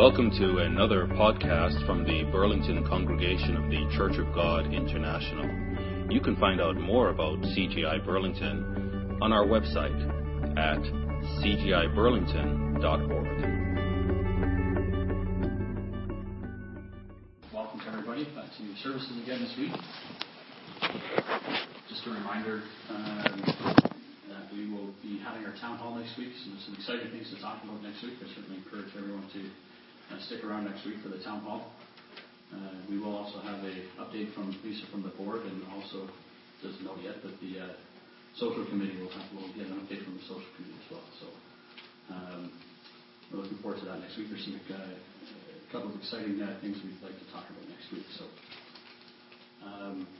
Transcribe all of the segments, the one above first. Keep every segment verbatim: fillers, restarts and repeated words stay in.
Welcome to another podcast from the Burlington Congregation of the Church of God International. You can find out more about C G I Burlington on our website at c g i burlington dot org. Welcome to everybody back to services again this week. Just a reminder um, that we will be having our town hall next week. So there's some exciting things to talk about next week. I certainly encourage everyone to Uh, stick around next week for the town hall. Uh, we will also have a update from Lisa from the board, and also doesn't know yet, but the uh, social committee will have will get an update from the social committee as well. So um, we're looking forward to that next week. There's some uh, a couple of exciting uh, things we'd like to talk about next week. So um,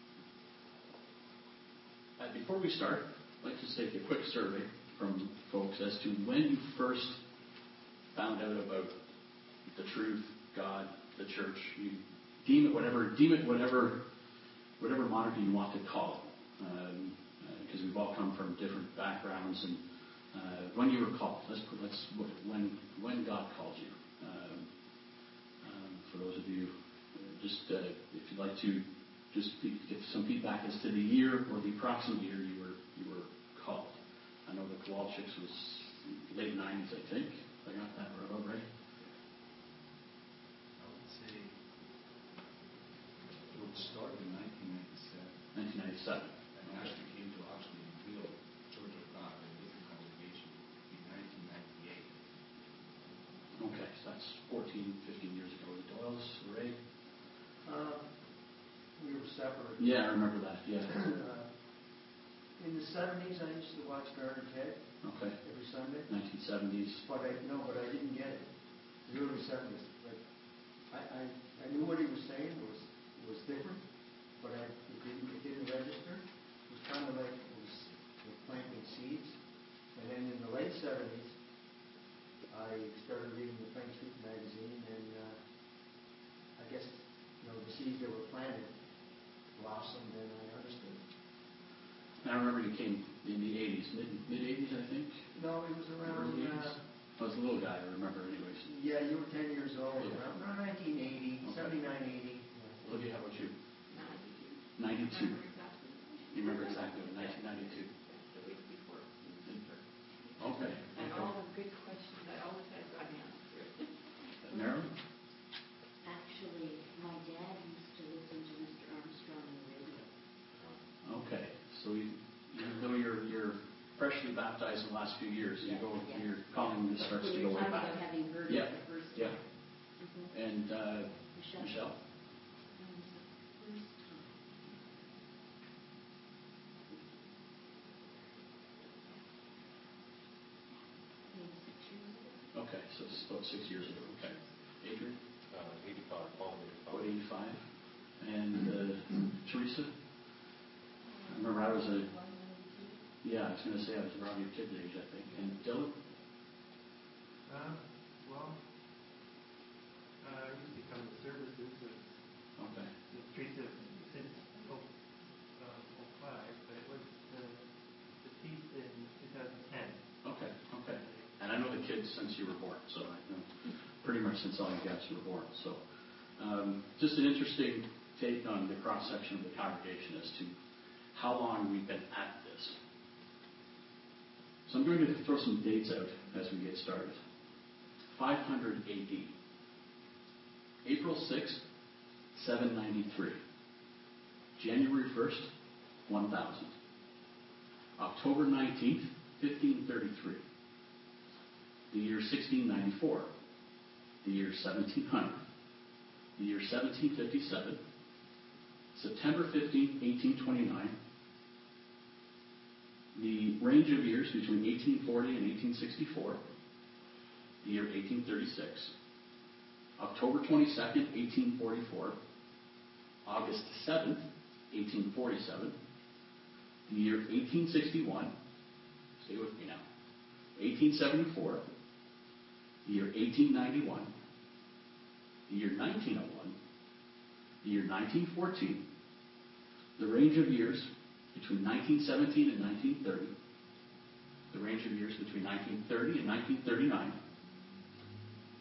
uh, before we start, I'd like to take a quick survey from folks as to when you first found out about the truth, God, the church. You deem it whatever, deem it whatever, whatever moniker you want to call it, um, uh, because we've all come from different backgrounds. And uh, when you were called, let's put, let's when when God called you. Um, um, for those of you, uh, just uh, if you'd like to, just get some feedback as to the year or the approximate year you were you were called. I know the Kowalczyks was late nineties, I think. I got that right, right? Started in nineteen ninety-seven. nineteen ninety-seven. And actually came to Oxley and Field Church of God, a different congregation, in nineteen ninety-eight. Okay, so that's fourteen, fifteen years ago. The Doyles, Ray? Uh, we were separate. Yeah, I remember that, yeah. uh, in the seventies, I used to watch Garter Ted Okay. every Sunday. nineteen seventies. But I, no, but I didn't get it. The early seventies. Like, I, I, I knew what he was saying was was different, but I, it, didn't, it didn't register. It was kind of like it was, it was planting seeds. And then in the late seventies, I started reading the Plain Truth magazine, and uh, I guess you know the seeds that were planted blossomed, and I understood. And I remember you came in the eighties, mid mid eighties, I think. No, it was around. Uh, I was a little guy, I remember, anyways. yeah, you were ten years old. Yeah. Around, around nineteen eighty, Okay. seventy-nine, eighty. Olivia, how about you? ninety-two. You remember exactly, nineteen ninety-two. The week before. Okay. And okay. all the good questions I always had got answered. Marilyn? Actually, my dad used to listen to Mister Armstrong on the radio. Okay. So you, even though you're you're freshly baptized in the last few years, you Yeah, go yeah. your calling just starts When to go you're way talking back. about having heard Yeah, it the first yeah. time. Mm-hmm. And uh, Michelle? Michelle? That was the first time. Maybe six years ago. Okay, so it's about six years ago. Okay. Adrian? Uh, eighty-five, fall of About eighty-five. eighty-five. And uh, Teresa? I remember I was a, yeah, I was going to say I was around your kid's age, I think. And Dylan? Uh, well, uh, I used to come to services with Okay. the Teresa since oh, uh, oh five, but it was the, the feast in two thousand ten. Okay, okay. And I know the kids since you were born, so I know pretty much since all you guys were born. So um, just an interesting take on the cross-section of the congregation as to how long we've been at this. So I'm going to throw some dates out as we get started. five hundred A D. April sixth, seven ninety-three. January first, one thousand. October nineteenth, fifteen thirty-three. The year sixteen ninety-four. The year seventeen hundred. The year seventeen fifty-seven. September fifteenth, eighteen twenty-nine. The range of years between eighteen forty and eighteen sixty-four. The year eighteen thirty-six. October twenty-second, eighteen forty-four. August seventh, eighteen forty-seven. The year eighteen sixty-one. Stay with me now. eighteen seventy-four. The year eighteen ninety-one. The year nineteen oh one. The year nineteen fourteen. The range of years between nineteen seventeen and nineteen thirty. The range of years between nineteen thirty and nineteen thirty-nine.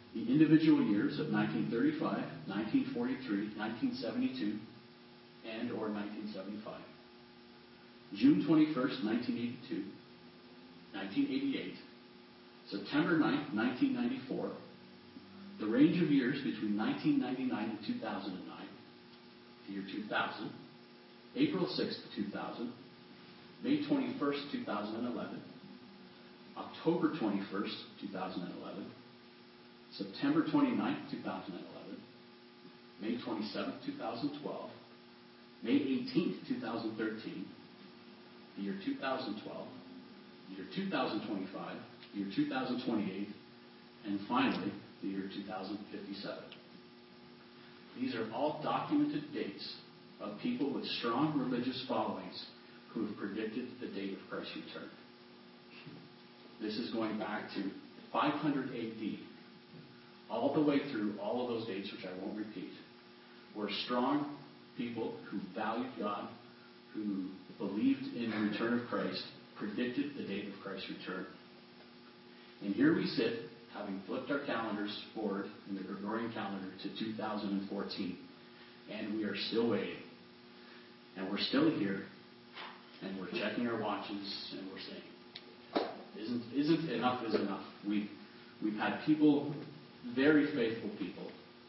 the individual years of nineteen thirty-five, nineteen forty-three, nineteen seventy-two, and or nineteen seventy-five. June twenty-first, nineteen eighty-two, nineteen eighty-eight, September ninth, nineteen ninety-four, the range of years between nineteen ninety-nine and two thousand nine, the year two thousand, April sixth, two thousand, May twenty-first, two thousand eleven, October twenty-first, two thousand eleven, September twenty-ninth, two thousand eleven, May twenty-seventh, two thousand twelve, May eighteenth, two thousand thirteen, the year two thousand twelve, the year two thousand twenty-five, the year two thousand twenty-eight, and finally, the year two thousand fifty-seven. These are all documented dates of people with strong religious followings who have predicted the date of Christ's return. This is going back to five hundred A D, all the way through all of those dates, which I won't repeat, were strong people who valued God, who believed in the return of Christ, predicted the date of Christ's return. And here we sit, having flipped our calendars forward in the Gregorian calendar to two thousand fourteen, and we are still waiting. And we're still here, and we're checking our watches, and we're saying, isn't, isn't enough is enough. We've, we've had people, very faithful people,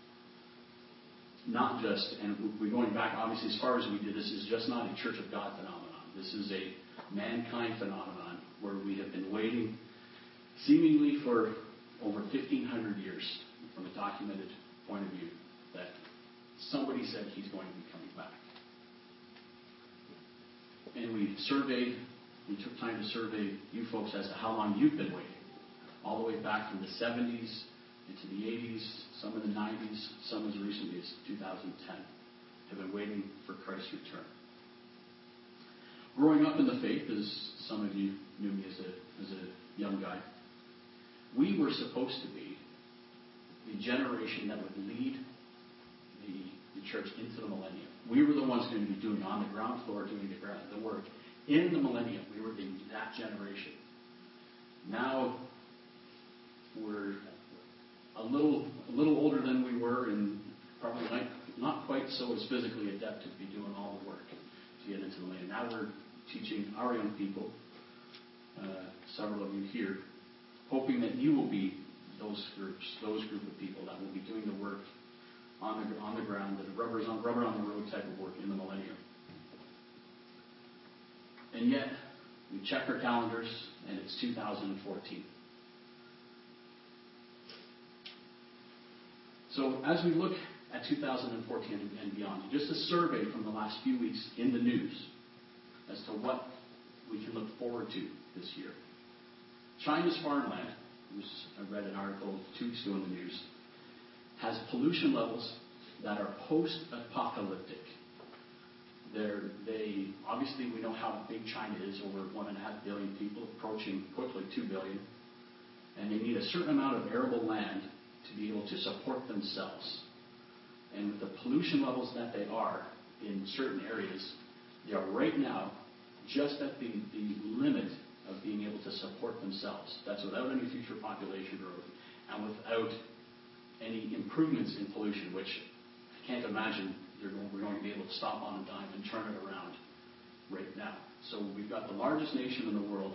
not just, and we're going back, obviously, as far as we did, this is just not a Church of God phenomenon. This is a mankind phenomenon where we have been waiting seemingly for over fifteen hundred years from a documented point of view that somebody said he's going to be coming back. And we surveyed, we took time to survey you folks as to how long you've been waiting. All the way back from the seventies into the eighties, some in the nineties, some as recently as two thousand ten, have been waiting for Christ's return. Growing up in the faith, as some of you knew me as a, as a young guy, we were supposed to be the generation that would lead the, the church into the millennium. We were the ones going to be doing on the ground floor, doing the, ground, the work in the millennium. We were the, that generation. Now we're a little a little older than we were, and probably not, not quite so as physically adept to be doing all the work to get into the millennium. Now we're teaching our young people, uh, several of you here, hoping that you will be those groups, those group of people that will be doing the work on the on the ground, the rubber's on rubber on the road type of work in the millennium. And yet, we check our calendars, and it's two thousand fourteen. So as we look at two thousand fourteen and beyond, just a survey from the last few weeks in the news as to what we can look forward to this year. China's farmland, which I read an article two weeks ago in the news, has pollution levels that are post-apocalyptic. They're, they obviously we know how big China is, over one and a half billion people, approaching quickly two billion, and they need a certain amount of arable land to be able to support themselves. And with the pollution levels that they are in certain areas, they are right now just at the, the limit of being able to support themselves. That's without any future population growth and without any improvements in pollution, which I can't imagine you're going, we're going to be able to stop on a dime and turn it around right now. So we've got the largest nation in the world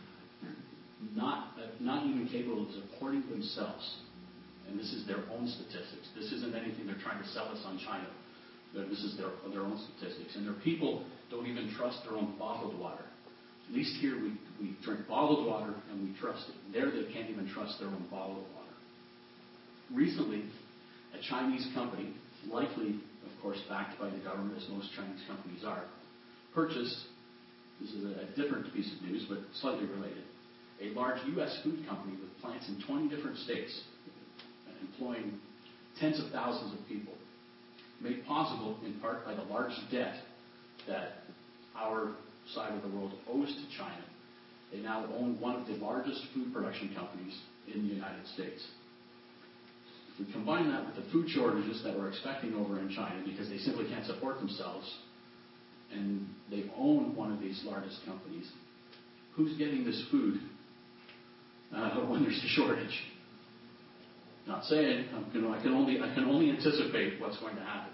not, not even capable of supporting themselves. And this is their own statistics. This isn't anything they're trying to sell us on China. This is their, their own statistics. And their people don't even trust their own bottled water. At least here we, we drink bottled water and we trust it. There they can't even trust their own bottled water. Recently, a Chinese company, likely, of course, backed by the government, as most Chinese companies are, purchased, this is a, a different piece of news, but slightly related, a large U S food company with plants in twenty different states, employing tens of thousands of people, made possible in part by the large debt that our side of the world owes to China. They now own one of the largest food production companies in the United States. If we combine that with the food shortages that we're expecting over in China because they simply can't support themselves, and they own one of these largest companies, who's getting this food uh, when there's a shortage? Not saying, I'm, you know, I can only I can only anticipate what's going to happen.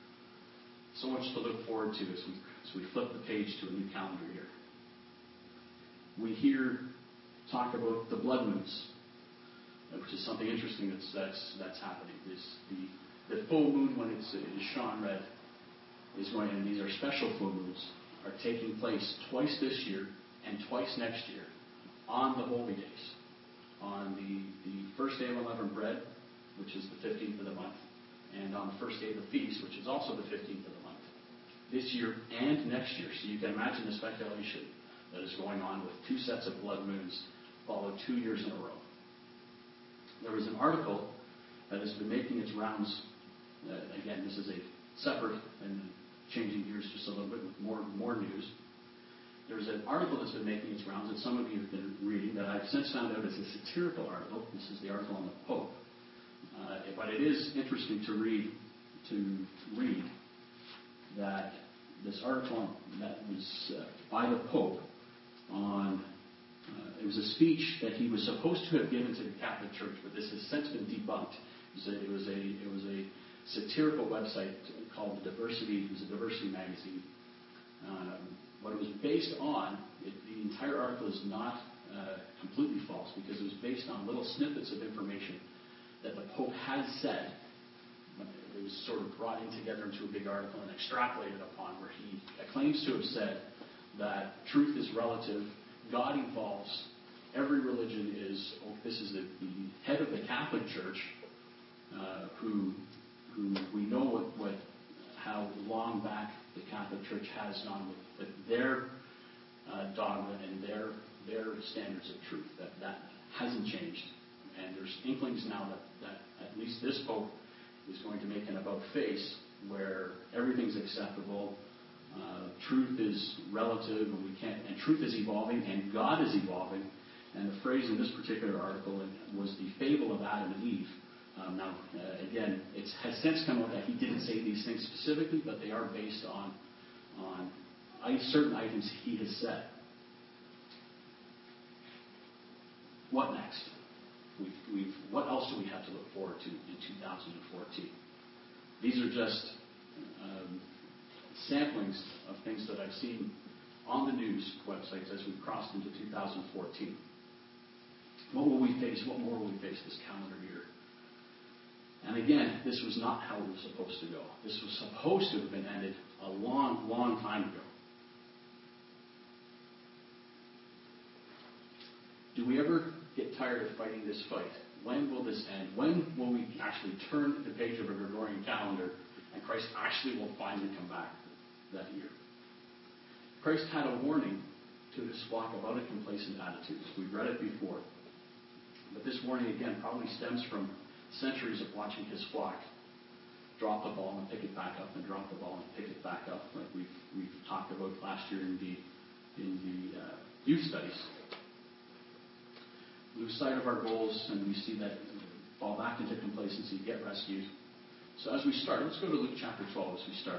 So much to look forward to as we as we flip the page to a new calendar year. We hear talk about the blood moons, which is something interesting that's that's that's happening. This the the full moon when it's is shone red is going, and these are special full moons, are taking place twice this year and twice next year on the holy days. On the, the first day of unleavened bread, which is the fifteenth of the month, and on the first day of the feast, which is also the fifteenth of the month, this year and next year. So you can imagine the speculation that is going on with two sets of blood moons followed two years in a row. There was an article that has been making its rounds. Uh, again, this is a separate and changing gears just a little bit with more more news. There's an article that's been making its rounds that some of you have been reading that I've since found out is a satirical article. This is the article on the Pope. Uh, but it is interesting to read to read that this article that was uh, by the Pope on uh, it was a speech that he was supposed to have given to the Catholic Church, but this has since been debunked. It was a, it was a, it was a satirical website called the Diversity. It was a diversity magazine. Um, What it was based on, it, the entire article is not uh, completely false because it was based on little snippets of information that the Pope had said. It was sort of brought in together into a big article and extrapolated upon, where he claims to have said that truth is relative, God evolves, every religion is, oh, this is the, the head of the Catholic Church, uh, who, who we know what, what how long back the Catholic Church has gone with, with their uh, dogma and their their standards of truth. That that hasn't changed, and there's inklings now that, that at least this Pope is going to make an about face where everything's acceptable, uh, truth is relative, and we can't. And truth is evolving, and God is evolving. And the phrase in this particular article was the fable of Adam and Eve. Um, now, uh, again, it has since come out that he didn't say these things specifically, but they are based on on certain items he has said. What next? We've, we've, what else do we have to look forward to in two thousand fourteen? These are just um, samplings of things that I've seen on the news websites as we've crossed into two thousand fourteen. What will we face? What more will we face this calendar year? And again, this was not how it was supposed to go. This was supposed to have been ended a long, long time ago. Do we ever get tired of fighting this fight? When will this end? When will we actually turn the page of a Gregorian calendar and Christ actually will finally come back that year? Christ had a warning to his flock about a complacent attitude. We've read it before. But this warning, again, probably stems from centuries of watching his flock drop the ball and pick it back up and drop the ball and pick it back up, like we've we've talked about last year in the in the uh, youth studies. Lose sight of our goals, and we see that fall back into complacency, get rescued. So as we start, let's go to Luke chapter twelve as we start.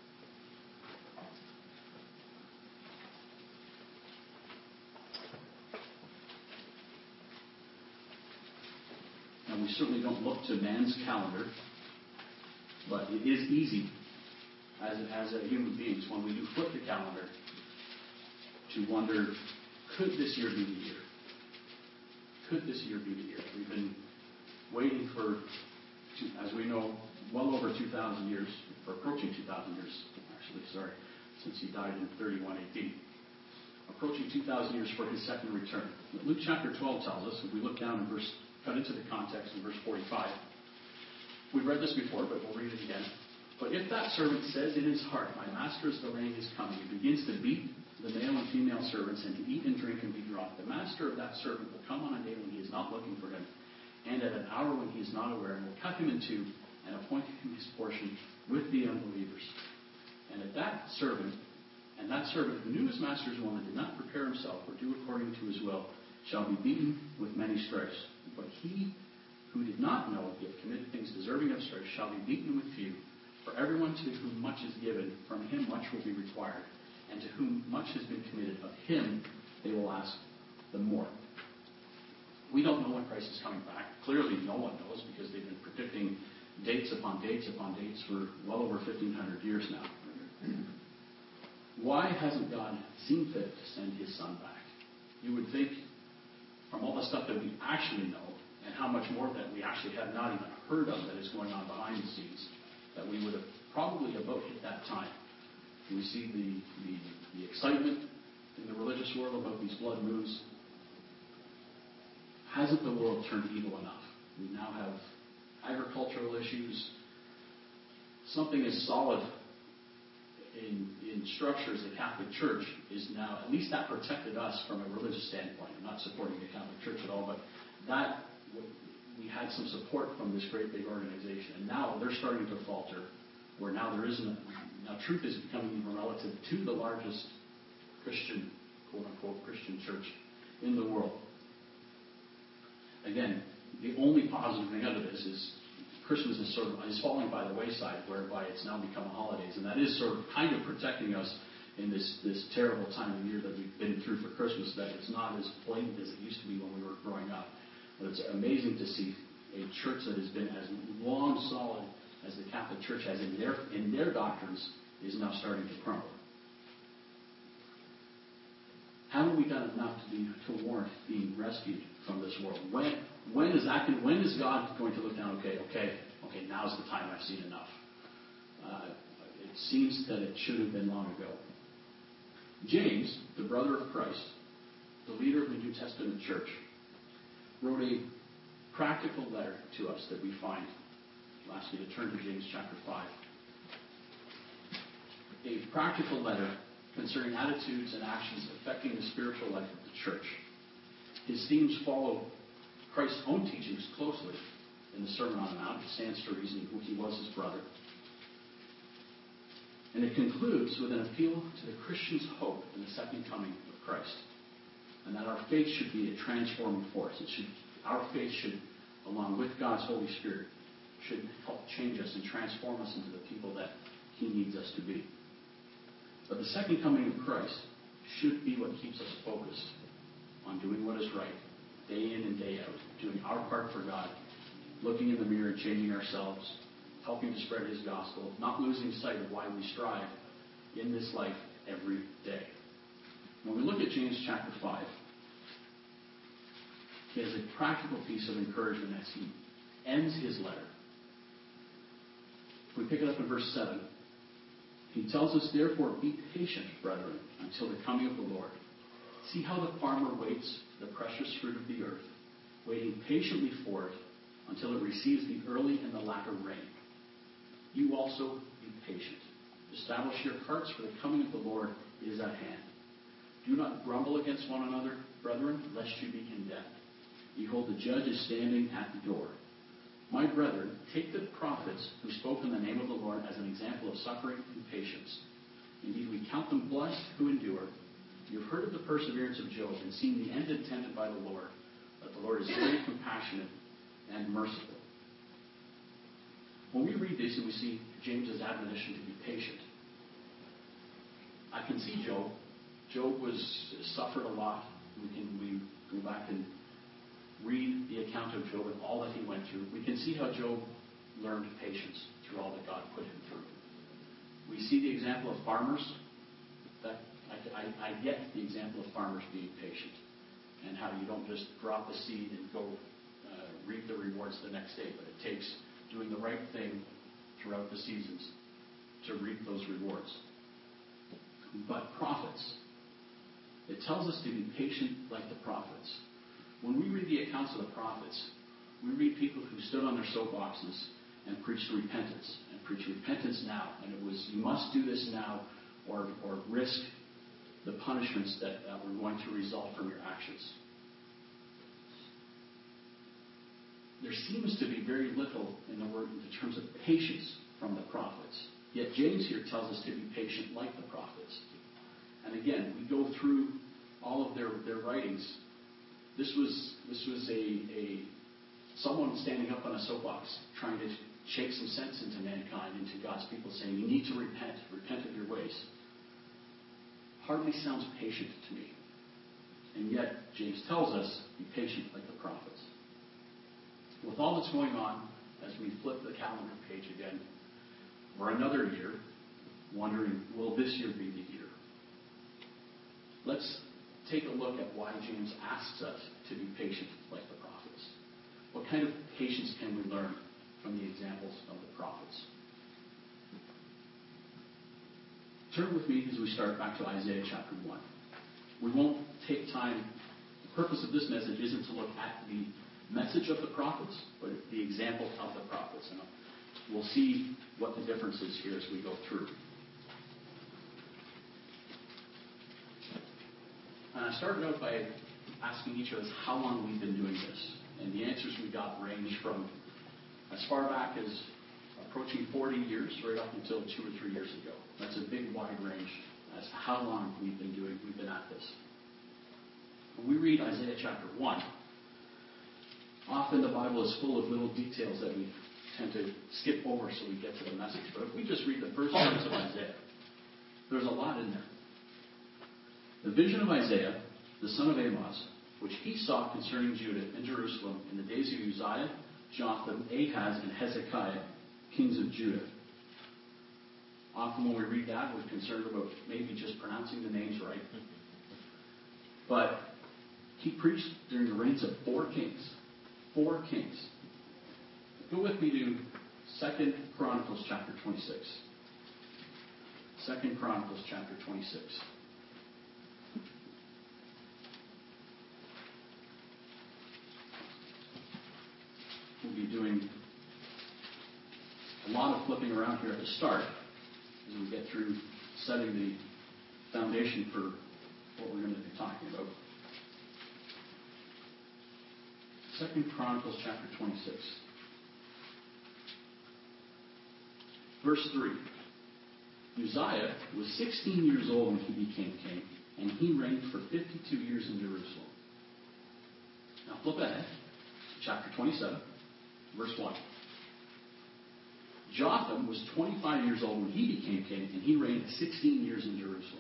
We certainly don't look to man's calendar, but it is easy as, as a human beings when we do flip the calendar to wonder, could this year be the year? Could this year be the year? We've been waiting for, two, as we know, well over two thousand years, or approaching two thousand years, actually, sorry, since he died in thirty-one A D. Approaching two thousand years for his second return. Luke chapter twelve tells us, if we look down in verse cut into the context in verse forty-five. We've read this before, but we'll read it again. But if that servant says in his heart, my master is delaying his coming, and begins to beat the male and female servants and to eat and drink and be drunk, the master of that servant will come on a day when he is not looking for him, and at an hour when he is not aware, and will cut him in two and appoint him his portion with the unbelievers. And at that servant, and that servant who knew his master's will and did not prepare himself or do according to his will, shall be beaten with many stripes. But he who did not know, yet committed things deserving of stripes, shall be beaten with few. For everyone to whom much is given, from him much will be required. And to whom much has been committed, of him they will ask the more. We don't know when Christ is coming back. Clearly, no one knows because they've been predicting dates upon dates upon dates for well over fifteen hundred years now. Why hasn't God seen fit to send his son back? You would think, from all the stuff that we actually know, and how much more that we actually have not even heard of that is going on behind the scenes, that we would have probably about hit that time. We see the, the, the excitement in the religious world about these blood moons. Hasn't the world turned evil enough? We now have agricultural issues. Something as solid in, in structure as the Catholic Church is now, at least that protected us from a religious standpoint. I'm not supporting the Catholic Church at all, but that, we had some support from this great big organization. And now they're starting to falter, where now there isn't, now truth is becoming even relative to the largest Christian, quote-unquote, Christian church in the world. Again, the only positive thing out of this is Christmas is sort of is falling by the wayside, whereby it's now become holidays, and that is sort of kind of protecting us in this, this terrible time of year that we've been through for Christmas, that it's not as blatant as it used to be when we were growing up. But it's amazing to see a church that has been as long solid as the Catholic Church has in their in their doctrines is now starting to crumble. Haven't we done enough to be to warrant being rescued from this world? When when is that? When is God going to look down? Okay, okay, okay. Now's the time. I've seen enough. Uh, it seems that it should have been long ago. James, the brother of Christ, the leader of the New Testament church, wrote a practical letter to us that we find. I'll ask you to turn to James chapter five. A practical letter concerning attitudes and actions affecting the spiritual life of the church. His themes follow Christ's own teachings closely in the Sermon on the Mount. It stands to reason who he was his brother. And it concludes with an appeal to the Christian's hope in the second coming of Christ. And that our faith should be a transforming force. It should, our faith should, along with God's Holy Spirit, should help change us and transform us into the people that he needs us to be. But the second coming of Christ should be what keeps us focused on doing what is right, day in and day out, doing our part for God, looking in the mirror and changing ourselves, helping to spread his gospel, not losing sight of why we strive in this life every day. When we look at James chapter five, he has a practical piece of encouragement as he ends his letter. If we pick it up in verse seven, he tells us, therefore, be patient, brethren, until the coming of the Lord. See how the farmer waits for the precious fruit of the earth, waiting patiently for it until it receives the early and the latter rain. You also be patient. Establish your hearts, for the coming of the Lord is at hand. Do not grumble against one another, brethren, lest you be condemned. Behold, the judge is standing at the door. My brethren, take the prophets who spoke in the name of the Lord as an example of suffering and patience. Indeed, we count them blessed who endure. You have heard of the perseverance of Job and seen the end intended by the Lord, that the Lord is very compassionate and merciful. When we read this and we see James's admonition to be patient, I can see Job. Job was suffered a lot. We can we go back and read the account of Job and all that he went through. We can see how Job learned patience through all that God put him through. We see the example of farmers. That I, I, I get the example of farmers being patient, and how you don't just drop the seed and go uh, reap the rewards the next day, but it takes doing the right thing throughout the seasons to reap those rewards. But prophets, it tells us to be patient like the prophets. When we read the accounts of the prophets, we read people who stood on their soapboxes and preached repentance, and preached repentance now. And it was, you must do this now, or, or risk the punishments that uh, were going to result from your actions. There seems to be very little in the word in terms of patience from the prophets. Yet James here tells us to be patient like the prophets. And again, we go through all of their, their writings. This was this was a, a someone standing up on a soapbox trying to shake some sense into mankind, into God's people, saying, you need to repent, repent of your ways. Hardly sounds patient to me. And And yet, James tells us, be patient like the prophets. With all that's going on, as we flip the calendar page again, for another year, wondering, will this year be the year? Let's take a look at why James asks us to be patient like the prophets. What kind of patience can we learn from the examples of the prophets? Turn with me as we start back to Isaiah chapter one. We won't take time. The purpose of this message isn't to look at the message of the prophets, but the example of the prophets. And we'll see what the difference is here as we go through. And I started out by asking each of us how long we've been doing this. And the answers we got range from as far back as approaching forty years, right up until two or three years ago. That's a big, wide range as to how long we've been doing, we've been at this. When we read Isaiah chapter one, often the Bible is full of little details that we tend to skip over so we get to the message. But if we just read the first verse of Isaiah, there's a lot in there. The vision of Isaiah, the son of Amoz, which he saw concerning Judah and Jerusalem in the days of Uzziah, Jotham, Ahaz, and Hezekiah, kings of Judah. Often when we read that, we're concerned about maybe just pronouncing the names right. But he preached during the reigns of four kings. Four kings. Go with me to Second Chronicles chapter twenty-six. Second Chronicles chapter twenty-six. We'll be doing a lot of flipping around here at the start as we get through setting the foundation for what we're going to be talking about. Second Chronicles chapter twenty-six. Verse three. Uzziah was sixteen years old when he became king, and he reigned for fifty-two years in Jerusalem. Now flip ahead to chapter twenty-seven, verse one. Jotham was twenty-five years old when he became king, and he reigned sixteen years in Jerusalem.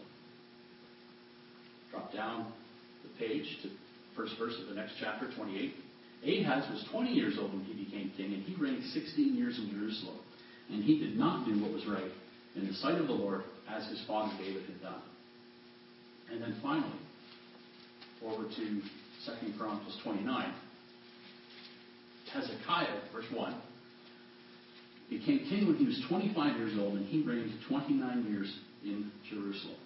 Drop down the page to the first verse of the next chapter, twenty-eight. Ahaz was twenty years old when he became king, and he reigned sixteen years in Jerusalem. And he did not do what was right in the sight of the Lord, as his father David had done. And then finally, over to Second Chronicles twenty-nine. Hezekiah, verse one, became king when he was twenty-five years old, and he reigned twenty-nine years in Jerusalem.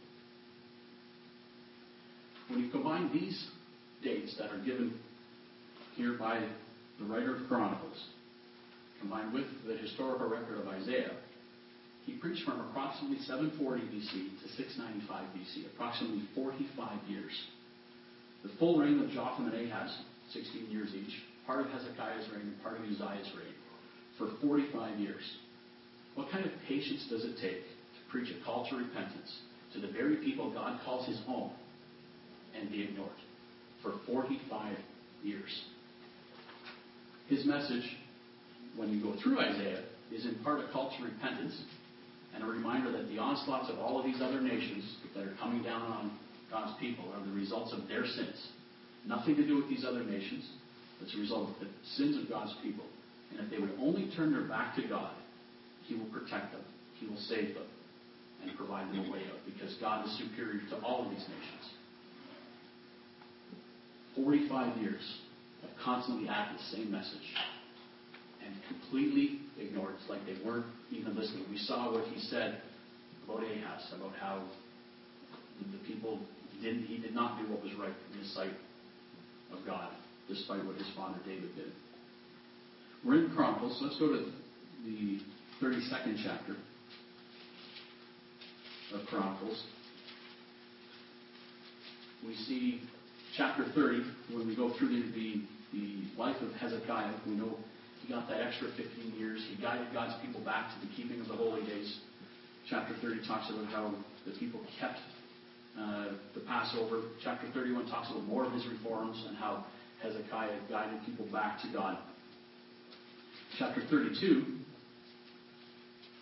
When you combine these dates that are given here by the writer of Chronicles, combined with the historical record of Isaiah, he preached from approximately seven forty B C to six ninety-five B C, approximately forty-five years. The full reign of Jotham and Ahaz, sixteen years each, part of Hezekiah's reign and part of Uzziah's reign, for forty-five years. What kind of patience does it take to preach a call to repentance to the very people God calls his own and be ignored for forty-five years? His message, when you go through Isaiah, is in part a call to repentance and a reminder that the onslaughts of all of these other nations that are coming down on God's people are the results of their sins. Nothing to do with these other nations. It's a result of the sins of God's people. And if they would only turn their back to God, he will protect them. He will save them and provide them a way out, because God is superior to all of these nations. forty-five years of constantly at the same message and completely ignored. It's like they weren't even listening. We saw what he said about Ahaz, about how the people didn't, he did not do what was right in the sight of God, despite what his father David did. We're in Chronicles, so let's go to the thirty-second chapter of Chronicles. We see chapter thirty, when we go through the, the, the life of Hezekiah, we know he got that extra fifteen years. He guided God's people back to the keeping of the holy days. Chapter thirty talks about how the people kept uh, the Passover. Chapter thirty-one talks about more of his reforms and how Hezekiah guided people back to God. Chapter thirty-two,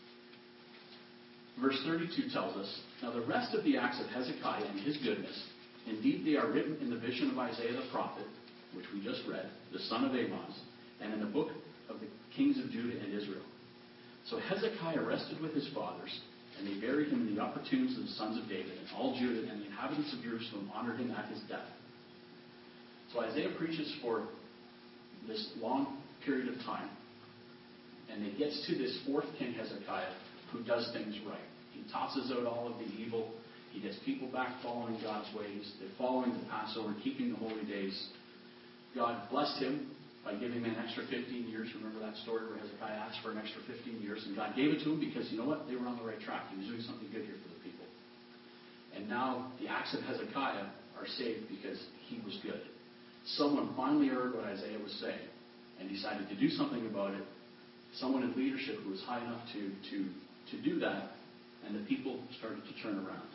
verse thirty-two tells us, now the rest of the acts of Hezekiah and his goodness, Indeed, they are written in the vision of Isaiah the prophet, which we just read, the son of Amos, and in the book of the kings of Judah and Israel. So Hezekiah rested with his fathers, and they buried him in the upper tombs of the sons of David, and all Judah and the inhabitants of Jerusalem honored him at his death. So Isaiah preaches for this long period of time, and it gets to this fourth king, Hezekiah, who does things right. He tosses out all of the evil. He gets people back following God's ways. They're following the Passover, keeping the holy days. God blessed him by giving him an extra fifteen years. Remember that story where Hezekiah asked for an extra fifteen years, and God gave it to him because, you know what? They were on the right track. He was doing something good here for the people. And now the acts of Hezekiah are saved because he was good. Someone finally heard what Isaiah was saying and decided to do something about it. Someone in leadership who was high enough to, to, to do that, and the people started to turn around.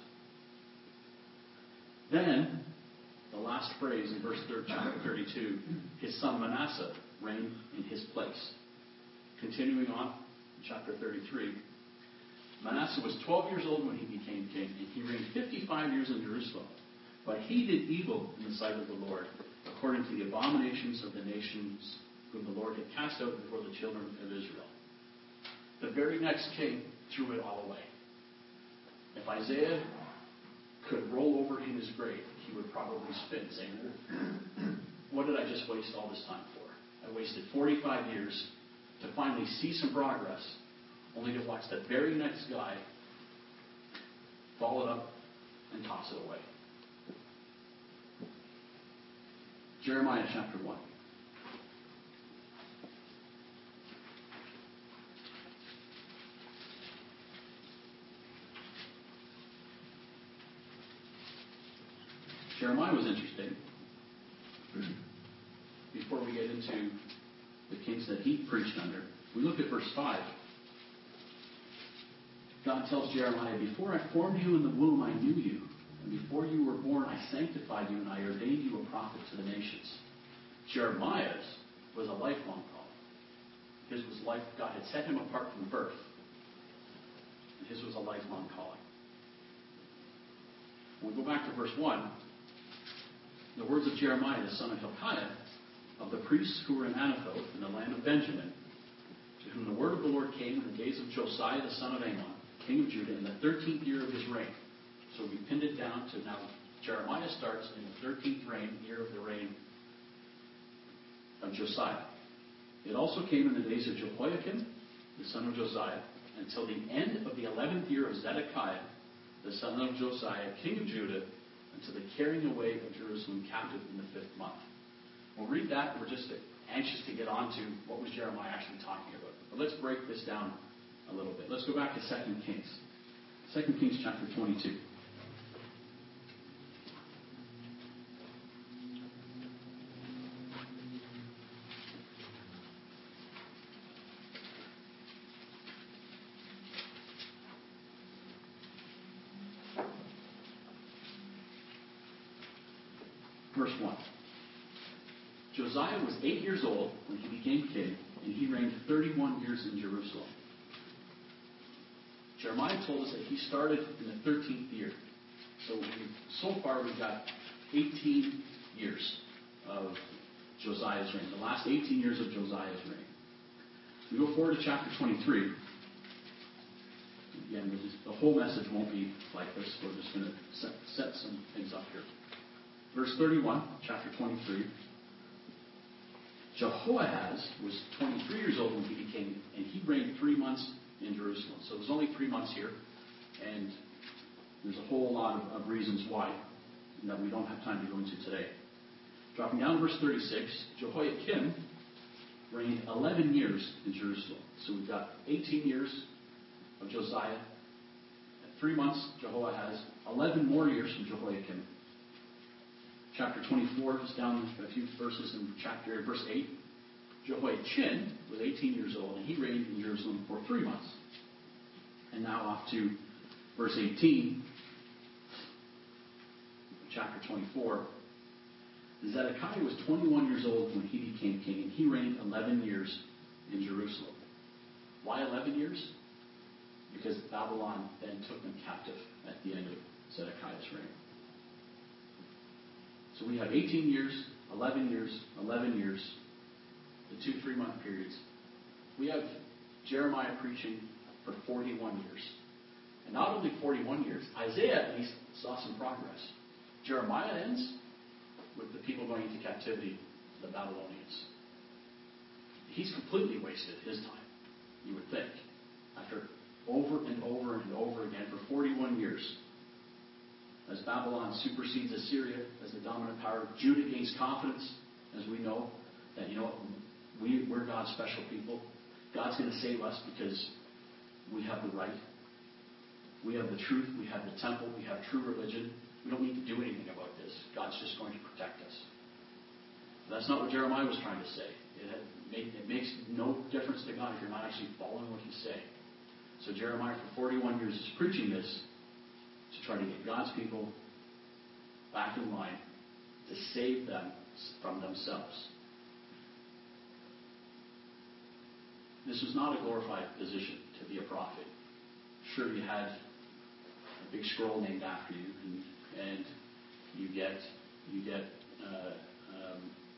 Then, the last phrase in verse chapter thirty-two, his son Manasseh reigned in his place. Continuing on, in chapter thirty-three, Manasseh was twelve years old when he became king, and he reigned fifty-five years in Jerusalem. But he did evil in the sight of the Lord, according to the abominations of the nations whom the Lord had cast out before the children of Israel. The very next king threw it all away. If Isaiah could roll over in his grave, he would probably spin, saying, what did I just waste all this time for? I wasted forty-five years to finally see some progress, only to watch the very next guy follow it up and toss it away. Jeremiah chapter one. Jeremiah was interesting. Before we get into the kings that he preached under, we look at verse five. God tells Jeremiah, before I formed you in the womb, I knew you. And before you were born, I sanctified you, and I ordained you a prophet to the nations. Jeremiah's was a lifelong calling. His was life. God had set him apart from birth. And his was a lifelong calling. When we go back to verse one, the words of Jeremiah, the son of Hilkiah, of the priests who were in Anathoth in the land of Benjamin, to whom the word of the Lord came in the days of Josiah, the son of Amon, king of Judah, in the thirteenth year of his reign. So we pinned it down to now Jeremiah starts in the thirteenth reign, year of the reign of Josiah. It also came in the days of Jehoiakim, the son of Josiah, until the end of the eleventh year of Zedekiah, the son of Josiah, king of Judah, until the carrying away of Jerusalem captive in the fifth month. We'll read that. We're just anxious to get on to what was Jeremiah actually talking about. But let's break this down a little bit. Let's go back to Second Kings. Second Kings chapter twenty-two. Verse one. Josiah was eight years old when he became king, and he reigned thirty-one years in Jerusalem. Jeremiah told us that he started in the thirteenth year. So we've, so far we've got eighteen years of Josiah's reign, the last eighteen years of Josiah's reign. We go forward to chapter twenty-three. Again, we'll just, the whole message won't be like this. We're just going to set, set some things up here. Verse thirty-one, chapter twenty-three. Jehoahaz was twenty-three years old when he became, and he reigned three months in Jerusalem. So there's only three months here, and there's a whole lot of, of reasons why that we don't have time to go into today. Dropping down to verse thirty-six, Jehoiakim reigned eleven years in Jerusalem. So we've got eighteen years of Josiah, three months Jehoahaz, eleven more years from Jehoiakim. Chapter twenty-four, just down a few verses in chapter verse eight. Jehoiachin was eighteen years old, and he reigned in Jerusalem for three months. And now off to verse eighteen, chapter twenty-four. Zedekiah was twenty-one years old when he became king, and he reigned eleven years in Jerusalem. Why eleven years? Because Babylon then took them captive at the end of Zedekiah's reign. So we have eighteen years, eleven years, eleven years, the two three-month periods. We have Jeremiah preaching for forty-one years. And not only forty-one years, Isaiah at least saw some progress. Jeremiah ends with the people going into captivity, the Babylonians. He's completely wasted his time, you would think. After over and over and over again for forty-one years, as Babylon supersedes Assyria as the dominant power, Judah gains confidence, as we know, that, you know, we, we're God's special people. God's going to save us because we have the right. We have the truth. We have the temple. We have true religion. We don't need to do anything about this. God's just going to protect us. But that's not what Jeremiah was trying to say. It, had made, it makes no difference to God if you're not actually following what he's saying. So Jeremiah for forty-one years is preaching this to try to get God's people back in line, to save them from themselves. This was not a glorified position to be a prophet. Sure, you had a big scroll named after you, and, and you get you get uh, um,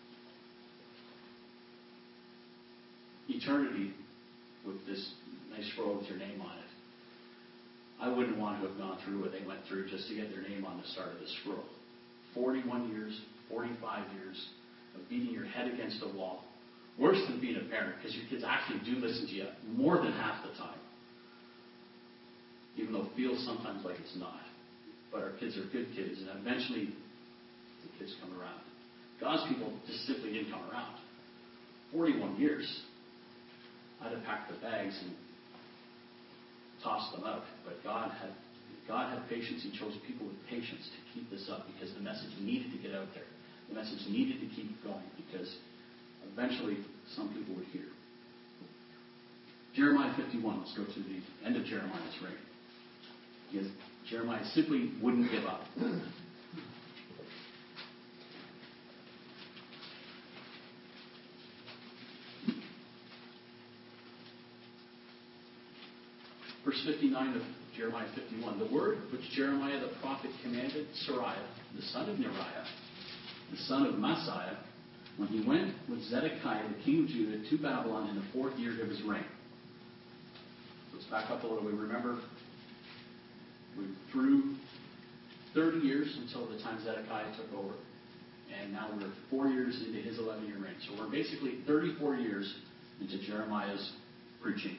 eternity with this nice scroll with your name on it. I wouldn't want to have gone through what they went through just to get their name on the start of the scroll. forty-one years, forty-five years of beating your head against a wall. Worse than being a parent, because your kids actually do listen to you more than half the time. Even though it feels sometimes like it's not. But our kids are good kids, and eventually the kids come around. God's people just simply didn't come around. forty-one years. I'd have packed the bags and tossed them out. But God had God had patience. He chose people with patience to keep this up because the message needed to get out there. The message needed to keep going because eventually some people would hear. Jeremiah fifty-one. Let's go to the end of Jeremiah's reign. Because Jeremiah simply wouldn't give up. Verse fifty-nine of Jeremiah fifty-one. The word which Jeremiah the prophet commanded Seraiah, the son of Neriah, the son of Messiah, when he went with Zedekiah, the king of Judah, to Babylon in the fourth year of his reign. Let's back up a little. We remember we through thirty years until the time Zedekiah took over. And now we're four years into his eleven-year reign. So we're basically thirty-four years into Jeremiah's preaching.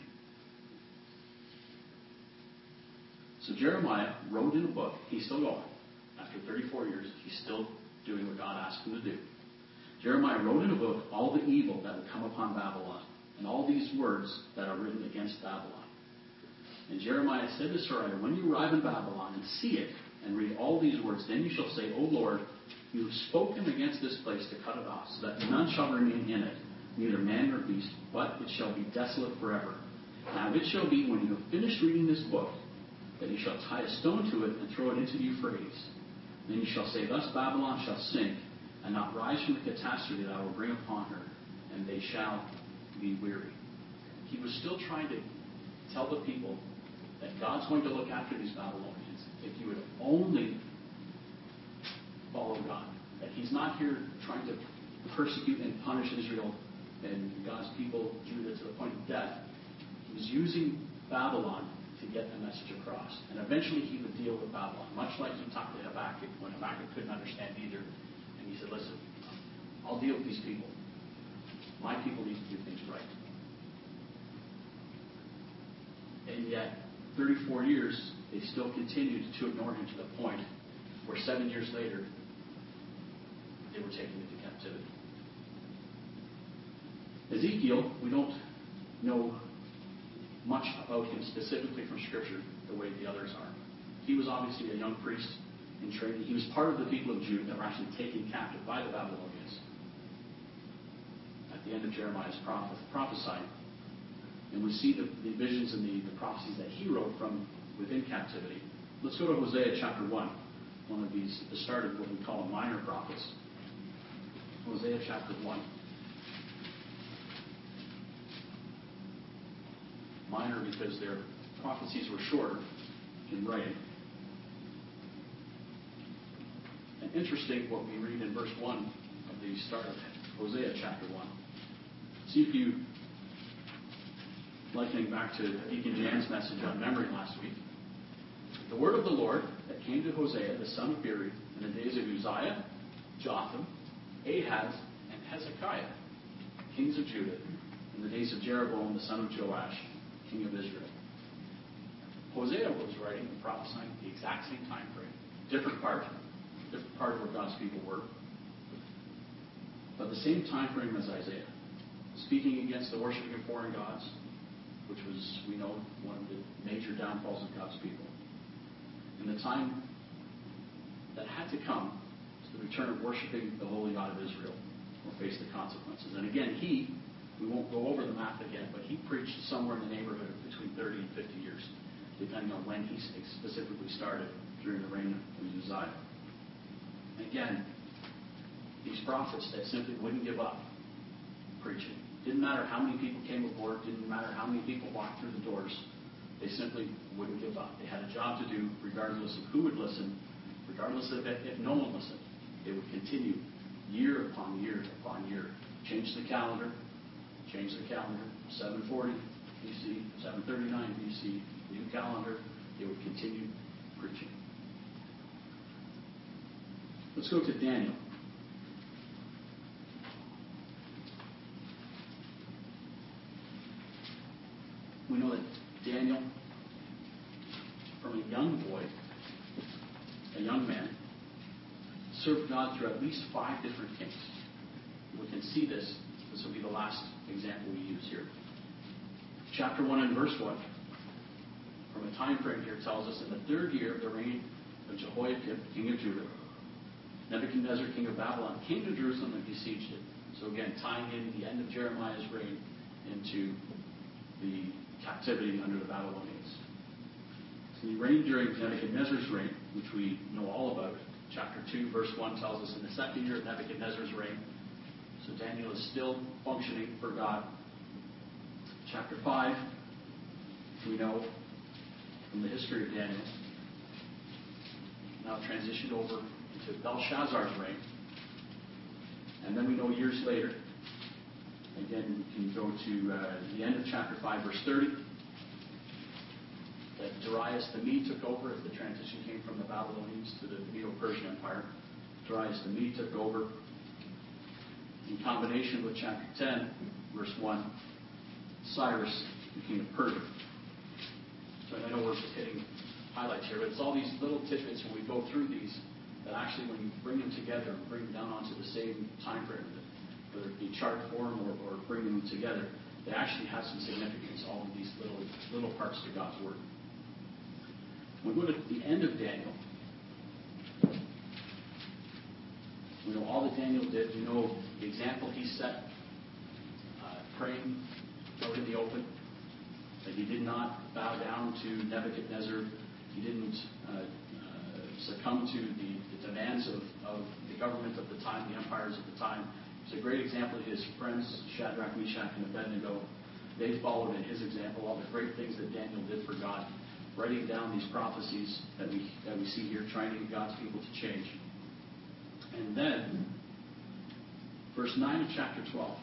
So Jeremiah wrote in a book. He's still going. After thirty-four years, he's still doing what God asked him to do. Jeremiah wrote in a book all the evil that would come upon Babylon and all these words that are written against Babylon. And Jeremiah said to Seraiah, when you arrive in Babylon and see it and read all these words, then you shall say, O Lord, you have spoken against this place to cut it off, so that none shall remain in it, neither man nor beast, but it shall be desolate forever. Now it shall be when you have finished reading this book, that you shall tie a stone to it and throw it into the Euphrates. Then you shall say, thus Babylon shall sink, and not rise from the catastrophe that I will bring upon her, and they shall be weary. He was still trying to tell the people that God's going to look after these Babylonians if you would only follow God. That he's not here trying to persecute and punish Israel and God's people, Judah, to the point of death. He was using Babylon to get the message across. And eventually he would deal with Babylon, much like he talked to Habakkuk when Habakkuk couldn't understand either. And he said, listen, I'll deal with these people. My people need to do things right. And yet, thirty-four years, they still continued to ignore him to the point where seven years later, they were taken into captivity. Ezekiel, we don't know much about him specifically from Scripture the way the others are. He was obviously a young priest in training. He was part of the people of Judah that were actually taken captive by the Babylonians at the end of Jeremiah's prophes- prophesying. And we see the, the visions and the, the prophecies that he wrote from within captivity. Let's go to Hosea chapter one, one of these, the start of what we call a minor prophets. Hosea chapter one. Minor because their prophecies were shorter in writing. And interesting what we read in verse one of the start of Hosea chapter one. See if you, likening back to Deacon Jan's message on memory last week, the word of the Lord that came to Hosea, the son of Beeri, in the days of Uzziah, Jotham, Ahaz, and Hezekiah, kings of Judah, in the days of Jeroboam, the son of Joash, king of Israel. Hosea was writing and prophesying the exact same time frame, different part, different part of where God's people were, but the same time frame as Isaiah, speaking against the worshiping of foreign gods, which was, we know, one of the major downfalls of God's people. And the time that had to come is the return of worshiping the holy God of Israel, or face the consequences. And again, he, we won't go over the map again, but he preached somewhere in the neighborhood of between thirty and fifty years, depending on when he specifically started during the reign of Uzziah. And again, these prophets that simply wouldn't give up preaching. Didn't matter how many people came aboard, didn't matter how many people walked through the doors, they simply wouldn't give up. They had a job to do regardless of who would listen, regardless of if, if no one listened. They would continue year upon year upon year. Change the calendar, change the calendar, seven forty B C, seven thirty-nine B C, new calendar, they would continue preaching. Let's go to Daniel. We know that Daniel, from a young boy, a young man, served God through at least five different kings. We can see this. This will be the last example we use here. Chapter one and verse one, from a time frame here, tells us in the third year of the reign of Jehoiakim, king of Judah, Nebuchadnezzar, king of Babylon, came to Jerusalem and besieged it. So again, tying in the end of Jeremiah's reign into the captivity under the Babylonians. So he reigned during Nebuchadnezzar's reign, which we know all about. Chapter two, verse one tells us in the second year of Nebuchadnezzar's reign. So Daniel is still functioning for God. Chapter five, we know from the history of Daniel, now transitioned over into Belshazzar's reign. And then we know years later, again, we can go to uh, the end of chapter five, verse thirty, that Darius the Mede took over as the transition came from the Babylonians to the Medo-Persian Empire. Darius the Mede took over. In combination with chapter ten, verse one, Cyrus, the king of Persia. So I know we're just hitting highlights here, but it's all these little tidbits when we go through these that actually, when you bring them together and bring them down onto the same time frame, whether it be chart form or, or bringing them together, they actually have some significance, all of these little little parts to God's Word. When we go to the end of Daniel, we know all that Daniel did. We know the example he set, uh, praying out in the open, that he did not bow down to Nebuchadnezzar. He didn't uh, uh, succumb to the, the demands of, of the government of the time, the empires of the time. It's a great example. His friends, Shadrach, Meshach, and Abednego, they followed in his example, all the great things that Daniel did for God, writing down these prophecies that we that we see here, trying to get God's people to change. And then, verse nine of chapter twelve,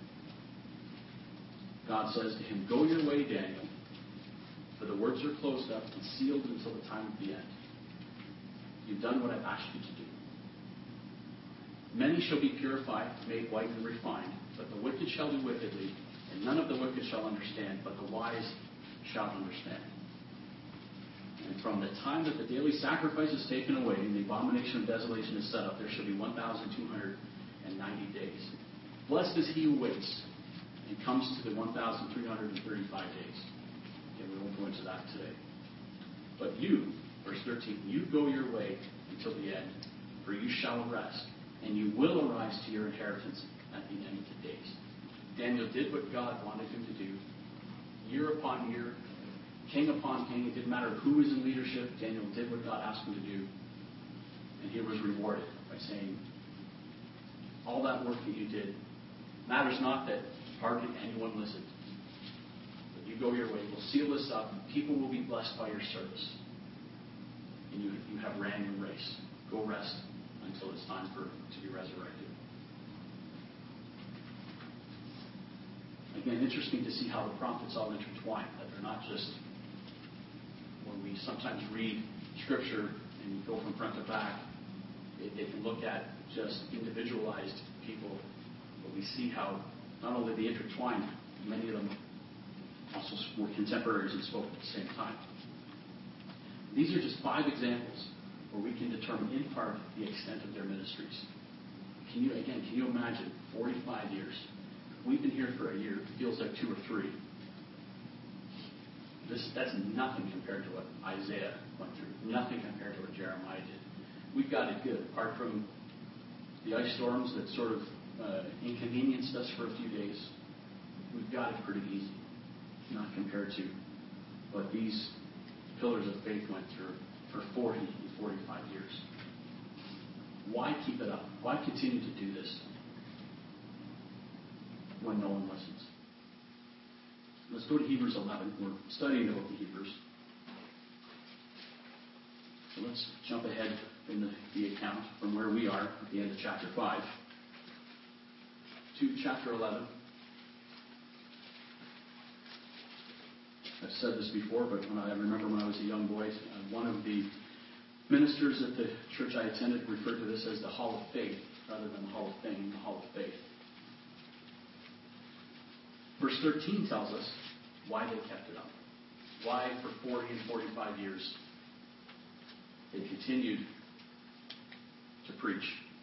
God says to him, "Go your way, Daniel, for the words are closed up and sealed until the time of the end. You've done what I've asked you to do. Many shall be purified, made white and refined, but the wicked shall do wickedly, and none of the wicked shall understand, but the wise shall understand. And from the time that the daily sacrifice is taken away and the abomination of desolation is set up, there shall be one thousand two hundred ninety days. Blessed is he who waits and comes to the one thousand three hundred thirty-five days." Okay, we won't go into that today. "But you," verse thirteen, "you go your way until the end, for you shall rest, and you will arise to your inheritance at the end of the days." Daniel did what God wanted him to do, year upon year, king upon king. It didn't matter who was in leadership. Daniel did what God asked him to do, and he was rewarded by saying, "All that work that you did matters not that hardly anyone listened, but you go your way. We'll seal this up, and people will be blessed by your service. And you, you have ran your race. Go rest until it's time for to be resurrected. Again, interesting to see how the prophets all intertwine, that they're not just, when we sometimes read Scripture and you go from front to back, it, they can look at just individualized people, but we see how not only they intertwined, many of them also were contemporaries and spoke at the same time. These are just five examples where we can determine in part the extent of their ministries. Can you, again, can you imagine forty-five years? We've been here for a year. It feels like two or three. This, that's nothing compared to what Isaiah went through. Nothing compared to what Jeremiah did. We've got it good, apart from the ice storms that sort of uh, inconvenienced us for a few days. We've got it pretty easy, not compared to what these pillars of faith went through for forty and forty-five years. Why keep it up? Why continue to do this when no one listens? Let's go to Hebrews eleven. We're studying the book of Hebrews. So let's jump ahead in the, the account from where we are at the end of chapter five to chapter eleven. I've said this before, but when I remember when I was a young boy, uh, one of the ministers at the church I attended referred to this as the Hall of Faith rather than the Hall of Fame, the Hall of Faith. Verse thirteen tells us why they kept it up. Why for forty and forty-five years they continued to preach.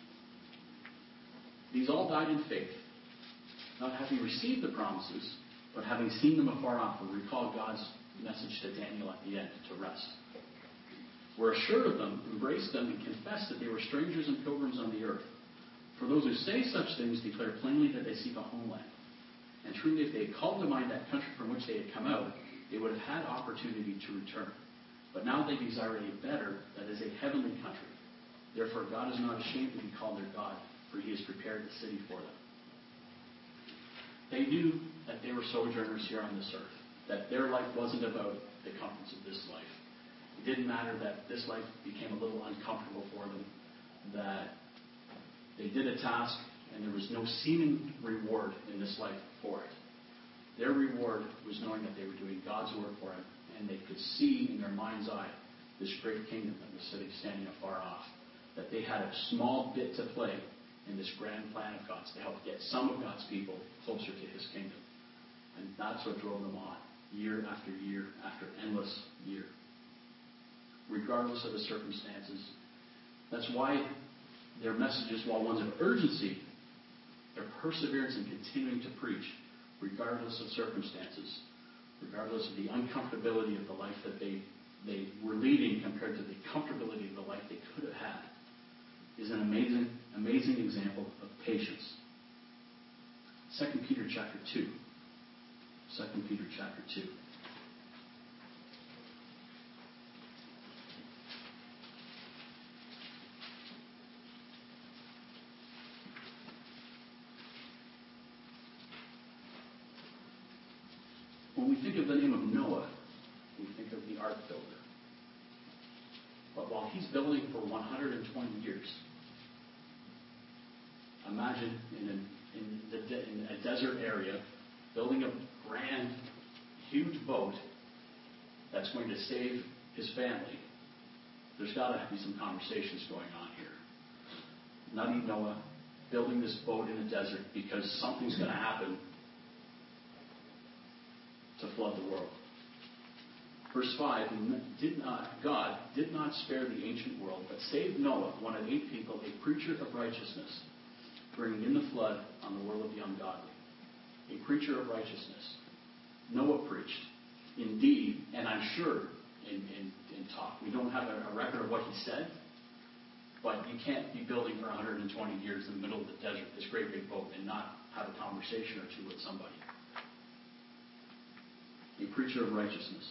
These all died in faith, not having received the promises, but having seen them afar off. We recall God's message to Daniel at the end, to rest. Were assured of them, embraced them, and confessed that they were strangers and pilgrims on the earth. For those who say such things declare plainly that they seek a homeland. And truly, if they had called to mind that country from which they had come out, they would have had opportunity to return. But now they desire a better, that is, a heavenly country. Therefore, God is not ashamed to be called their God, for he has prepared the city for them. They knew that they were sojourners here on this earth, that their life wasn't about the comforts of this life. It didn't matter that this life became a little uncomfortable for them, that they did a task and there was no seeming reward in this life for it. Their reward was knowing that they were doing God's work for him, and they could see in their mind's eye this great kingdom that was sitting standing afar off, that they had a small bit to play in this grand plan of God's to help get some of God's people closer to his kingdom. And that's what drove them on, year after year after endless year. Regardless of the circumstances. That's why their messages, while ones of urgency, their perseverance in continuing to preach, regardless of circumstances, regardless of the uncomfortability of the life that they, they were leading compared to the comfortability of the life they could have had, is an amazing, amazing example of patience. Second Peter chapter two. Second Peter chapter two. When we think of the name of Noah, we think of the ark builder. But while he's building for one hundred twenty years, imagine in, an, in, the de- in a desert area, building a grand, huge boat that's going to save his family. There's got to be some conversations going on here. Nutty Noah building this boat in the desert because something's going to happen to flood the world. Verse five, did not, God did not spare the ancient world, but saved Noah, one of eight people, a preacher of righteousness, bringing in the flood on the world of the ungodly. A preacher of righteousness. Noah preached. Indeed, and I'm sure in, in, in talk, we don't have a, a record of what he said, but you can't be building for one hundred twenty years in the middle of the desert, this great big boat, and not have a conversation or two with somebody. A preacher of righteousness.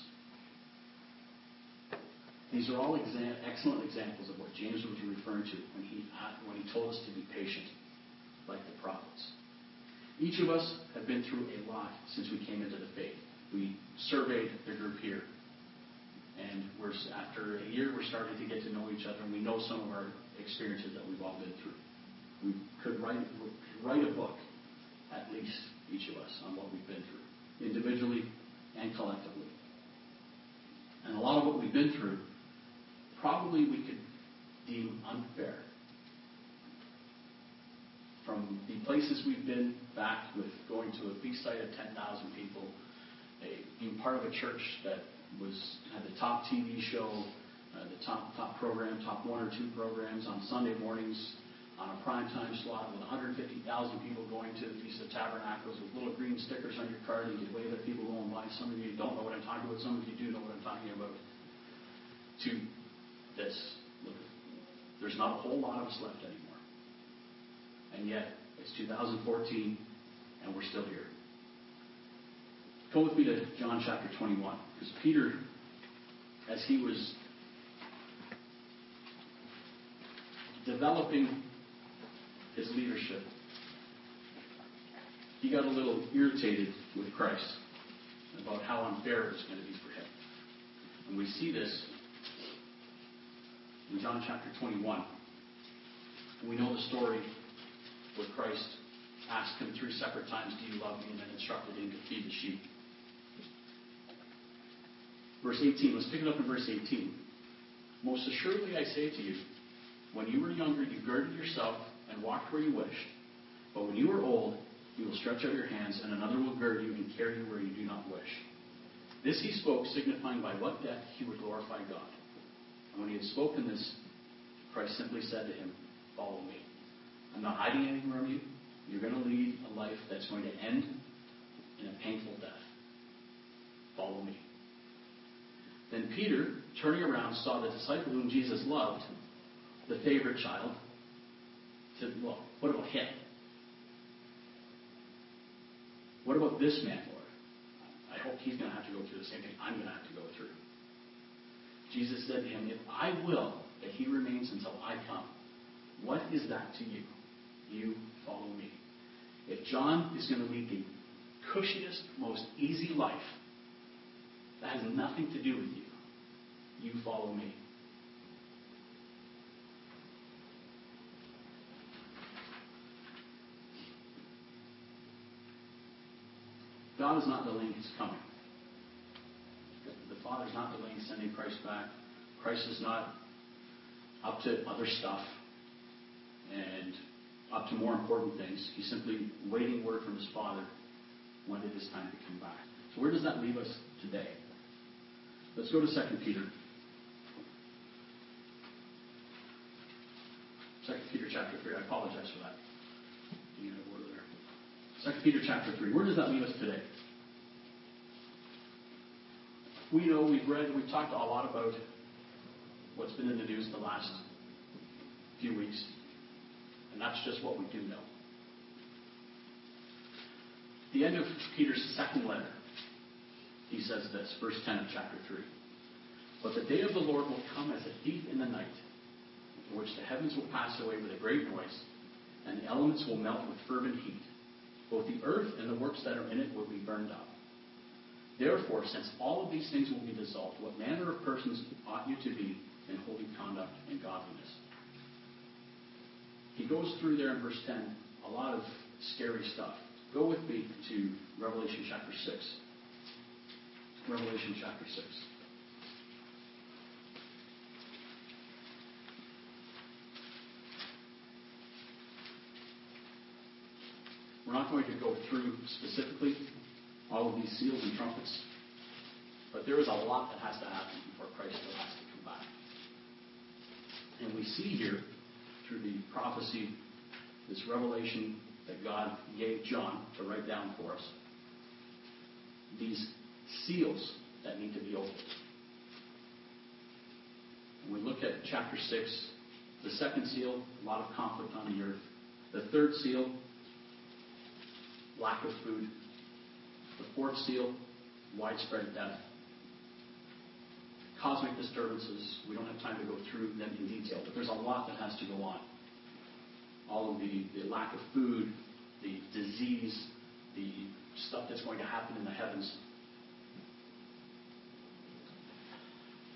These are all exa- excellent examples of what James was referring to when he, when he told us to be patient, like the prophets. Each of us have been through a lot since we came into the faith. We surveyed the group here. And we're s- after a year, we're starting to get to know each other, and we know some of our experiences that we've all been through. We could write we could write a book, at least each of us, on what we've been through, individually and collectively. And a lot of what we've been through, probably we could deem unfair. From the places we've been back with going to a feast site of ten thousand people, a, being part of a church that was had the top T V show, uh, the top top program, top one or two programs on Sunday mornings on a prime time slot with one hundred fifty thousand people going to the Feast of Tabernacles with little green stickers on your card and you wave at people going by. Some of you don't know what I'm talking about. Some of you do know what I'm talking about. To this, look, there's not a whole lot of us left anymore. And yet, it's two thousand fourteen, and we're still here. Come with me to John chapter twenty-one, because Peter, as he was developing his leadership, he got a little irritated with Christ about how unfair it was going to be for him. And we see this in John chapter twenty-one. We know the story where Christ asked him three separate times, do you love me? And then instructed him to feed the sheep. Verse eighteen, let's pick it up in verse eighteen. Most assuredly I say to you, when you were younger, you girded yourself and walked where you wished. But when you are old, you will stretch out your hands, and another will gird you and carry you where you do not wish. This he spoke, signifying by what death he would glorify God. And when he had spoken this, Christ simply said to him, follow me. I'm not hiding anything from you. You're going to lead a life that's going to end in a painful death. Follow me. Then Peter, turning around, saw the disciple whom Jesus loved, the favorite child, said, well, what about him? What about this man, Lord? I hope he's going to have to go through the same thing I'm going to have to go through. Jesus said to him, if I will that he remains until I come, what is that to you? You follow me. If John is going to lead the cushiest, most easy life, that has nothing to do with you. You follow me. God is not delaying his coming. The Father is not delaying sending Christ back. Christ is not up to other stuff and up to more important things. He's simply waiting word from his Father when it is time to come back. So where does that leave us today? Let's go to Second Peter. Second Peter chapter three. I apologize for that. You know, order there. Second Peter chapter three. Where does that leave us today? We know, we've read, we've talked a lot about what's been in the news the last few weeks. And that's just what we do know. At the end of Peter's second letter, he says this, verse ten of chapter three. But the day of the Lord will come as a thief in the night, in which the heavens will pass away with a great noise, and the elements will melt with fervent heat. Both the earth and the works that are in it will be burned up. Therefore, since all of these things will be dissolved, what manner of persons ought you to be in holy conduct and godliness? He goes through there in verse ten a lot of scary stuff. Go with me to Revelation chapter six. Revelation chapter six. We're not going to go through specifically all of these seals and trumpets, but there is a lot that has to happen before Christ still has to come back. And we see here, through the prophecy, this revelation that God gave John to write down for us, these seals that need to be opened. When we look at chapter six, the second seal, a lot of conflict on the earth. The third seal, lack of food. The fourth seal, widespread death. Cosmic disturbances, we don't have time to go through them in detail, but there's a lot that has to go on. All of the, the lack of food, the disease, the stuff that's going to happen in the heavens.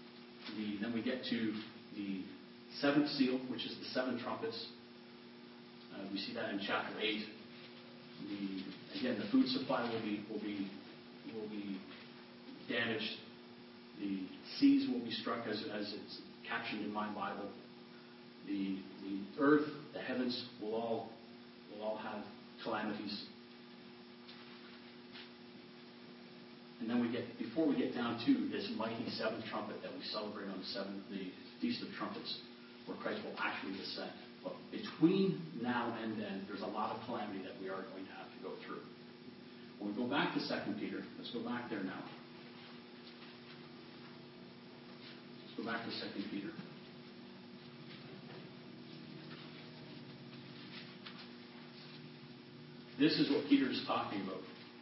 The, then we get to the seventh seal, which is the seven trumpets. Uh, we see that in chapter eight. The, again, the food supply will be will be will be damaged. The seas will be struck, as as it's captioned in my Bible. The the earth, the heavens will all will all have calamities. And then we get, before we get down to this mighty seventh trumpet that we celebrate on the seventh, the Feast of Trumpets, where Christ will actually descend. But between now and then, there's a lot of calamity that we are going to have to go through. When we go back to Second Peter, let's go back there now. Let's go back to Second Peter. This is what Peter is talking about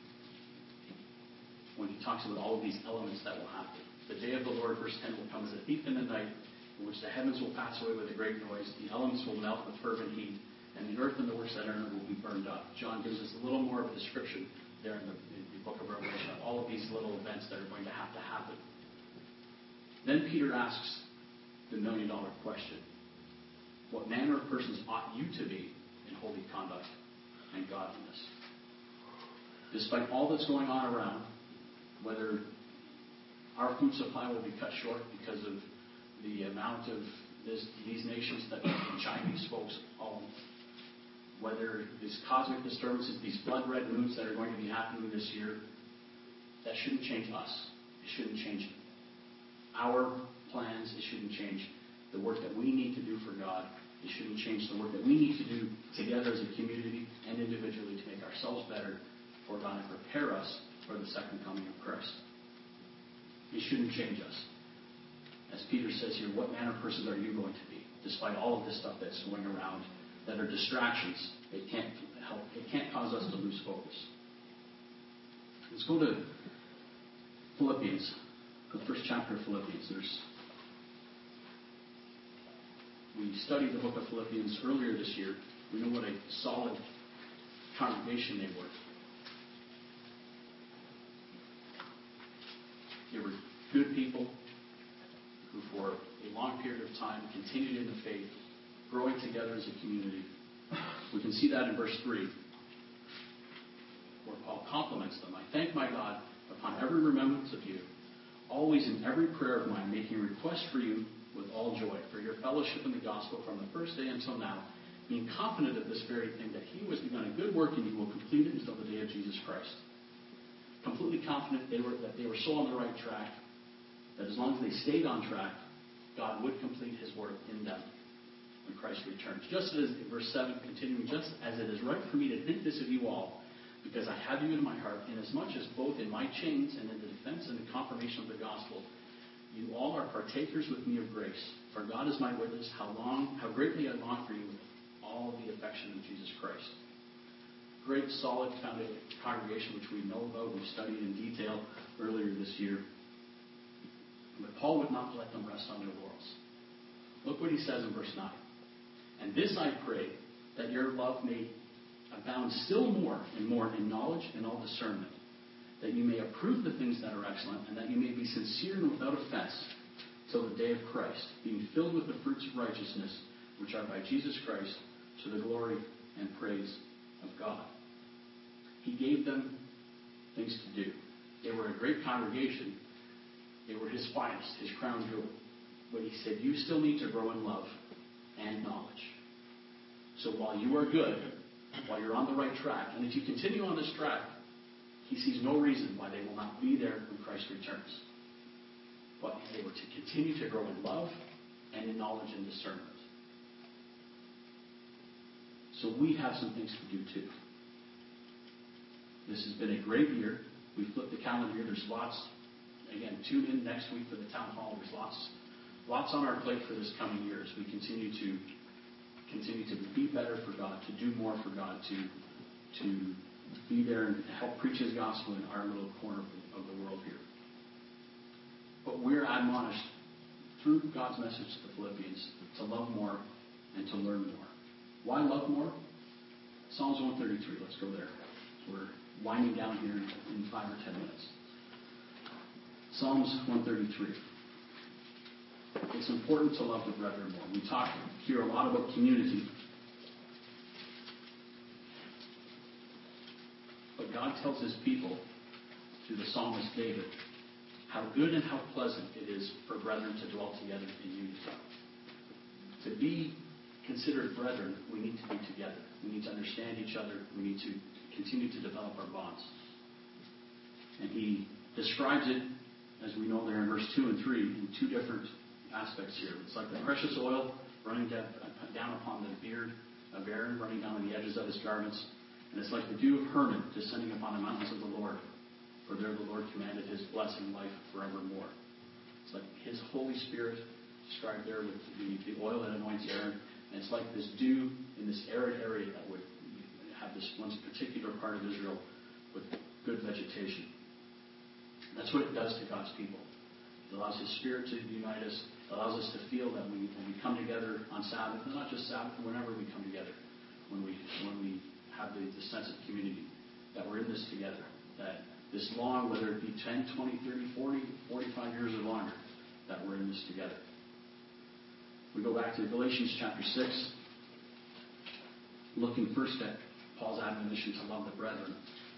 when he talks about all of these elements that will happen. The day of the Lord, verse ten, will come as a thief in the night, in which the heavens will pass away with a great noise, the elements will melt with fervent heat, and the earth and the works that are in it will be burned up. John gives us a little more of a description there in the, in the book of Revelation of all of these little events that are going to have to happen. Then Peter asks the million-dollar question. What manner of persons ought you to be in holy conduct and godliness? Despite all that's going on around, whether our food supply will be cut short because of the amount of this, these nations that the Chinese folks own, whether these cosmic disturbances, these blood red moons that are going to be happening this year, that shouldn't change us. It shouldn't change our plans. It shouldn't change the work that we need to do for God. It shouldn't change the work that we need to do together as a community and individually to make ourselves better for God and prepare us for the second coming of Christ. It shouldn't change us. As Peter says here, what manner of person are you going to be? Despite all of this stuff that's going around, that are distractions, it can't help, it can't cause us to lose focus. Let's go to Philippians, the first chapter of Philippians. There's We studied the book of Philippians earlier this year. We know what a solid congregation they were. They were good people who for a long period of time continued in the faith, growing together as a community. We can see that in verse three, where Paul compliments them. I thank my God upon every remembrance of you, always in every prayer of mine, making request for you with all joy, for your fellowship in the gospel from the first day until now, being confident of this very thing, that he who has begun a good work in you will complete it until the day of Jesus Christ. Completely confident they were, that they were so on the right track, that as long as they stayed on track, God would complete his work in them when Christ returns. Just as, in verse seven, continuing, just as it is right for me to think this of you all, because I have you in my heart, inasmuch as both in my chains and in the defense and the confirmation of the gospel, you all are partakers with me of grace. For God is my witness, how long, how greatly I long for you with all the affection of Jesus Christ. Great, solid congregation, which we know about, we studied in detail earlier this year. But Paul would not let them rest on their laurels. Look what he says in verse nine. And this I pray, that your love may abound still more and more in knowledge and all discernment, that you may approve the things that are excellent, and that you may be sincere and without offense till the day of Christ, being filled with the fruits of righteousness, which are by Jesus Christ, to the glory and praise of God. He gave them things to do. They were a great congregation. They were his finest, his crown jewel. But he said, you still need to grow in love and knowledge. So while you are good, while you're on the right track, and if you continue on this track, he sees no reason why they will not be there when Christ returns. But they were to continue to grow in love and in knowledge and discernment. So we have some things to do too. This has been a great year. We flipped the calendar year. There's lots. Again, tune in next week for the town hall. There's lots, lots on our plate for this coming year as we continue to continue to be better for God, to do more for God, to to be there and help preach his gospel in our little corner of the world here. But we're admonished through God's message to the Philippians to love more and to learn more. Why love more? Psalms one thirty-three. Let's go there. We're winding down here in five or ten minutes. Psalms one thirty-three. it's important to love the brethren more. We talk here a lot about community. But God tells his people, through the psalmist David, how good and how pleasant it is for brethren to dwell together in unity. To be considered brethren, we need to be together. We need to understand each other. We need to continue to develop our bonds. And he describes it, as we know there in verse two and three, in two different aspects here. It's like the precious oil running down upon the beard of Aaron, running down the edges of his garments. And it's like the dew of Hermon descending upon the mountains of the Lord. For there the Lord commanded his blessing life forevermore. It's like his Holy Spirit described there with the, the oil that anoints Aaron. And it's like this dew in this arid area that would have this one particular part of Israel with good vegetation. That's what it does to God's people. It allows his Spirit to unite us. It allows us to feel that we, when we come together on Sabbath, and not just Sabbath, but whenever we come together, when we when we have the, the sense of community, that we're in this together, that this long, whether it be ten, twenty, thirty, forty, forty-five years or longer, that we're in this together. We go back to Galatians chapter six, looking first at Paul's admonition to love the brethren.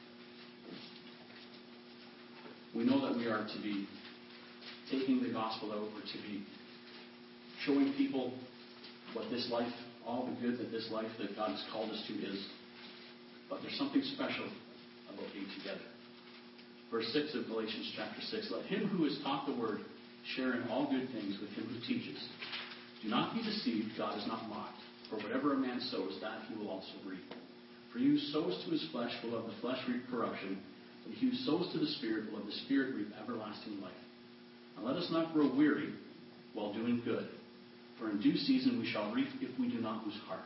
We know that we are to be taking the gospel out, we're to be showing people what this life, all the good that this life that God has called us to is. But there's something special about being together. Verse six of Galatians chapter six, let him who is taught the word share in all good things with him who teaches. Do not be deceived, God is not mocked. For whatever a man sows, that he will also reap. For he who sows to his flesh will of the flesh reap corruption, but he who sows to the Spirit will of the Spirit reap everlasting life. And let us not grow weary while doing good, for in due season we shall reap if we do not lose heart.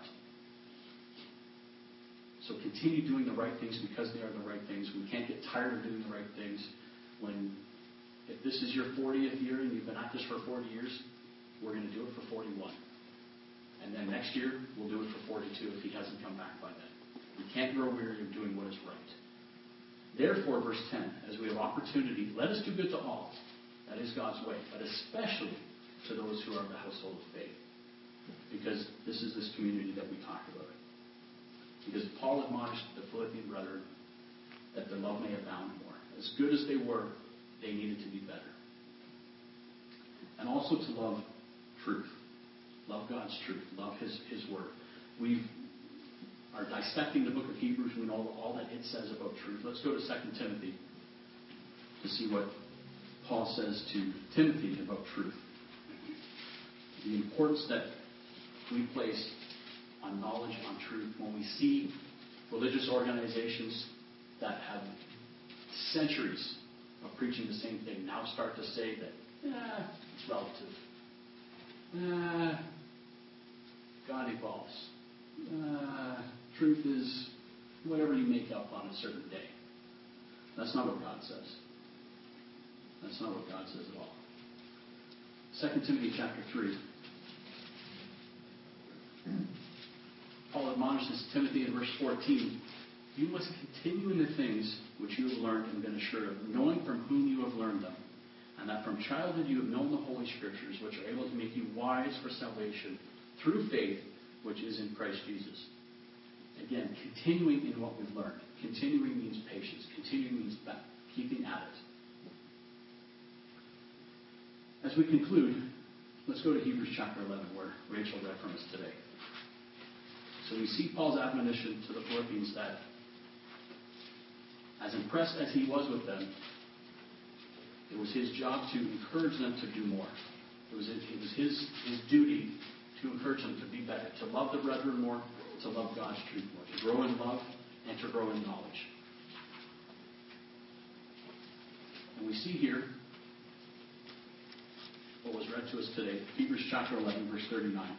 So continue doing the right things because they are the right things. We can't get tired of doing the right things. When, if this is your fortieth year and you've been at this for forty years, we're going to do it for forty-one. And then next year, we'll do it for forty-two if he hasn't come back by then. We can't grow weary of doing what is right. Therefore, verse ten, as we have opportunity, let us do good to all. That is God's way, but especially to those who are of the household of faith. Because this is this community that we talk about. Because Paul admonished the Philippian brethren that their love may abound more. As good as they were, they needed to be better. And also to love truth. Love God's truth. Love His, His Word. We are dissecting the book of Hebrews. We know all that it says about truth. Let's go to Second Timothy to see what Paul says to Timothy about truth. The importance that we place on knowledge, on truth. When we see religious organizations that have centuries of preaching the same thing now start to say that, eh, it's relative. Eh, God evolves. Uh, truth is whatever you make up on a certain day. That's not what God says. That's not what God says at all. Second Timothy chapter three. Paul admonishes Timothy in verse fourteen, you must continue in the things which you have learned and been assured of, knowing from whom you have learned them, and that from childhood you have known the Holy Scriptures, which are able to make you wise for salvation through faith, which is in Christ Jesus. Again, continuing in what we've learned. Continuing means patience. Continuing means back, keeping at it. As we conclude, let's go to Hebrews chapter eleven, where Rachel read from us today. So we see Paul's admonition to the Philippians that, as impressed as he was with them, it was his job to encourage them to do more. It was, it was his, his duty to encourage them to be better, to love the brethren more, to love God's truth more, to grow in love and to grow in knowledge. And we see here what was read to us today, Hebrews chapter eleven, verse thirty-nine.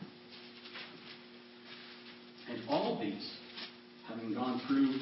And all these, having gone through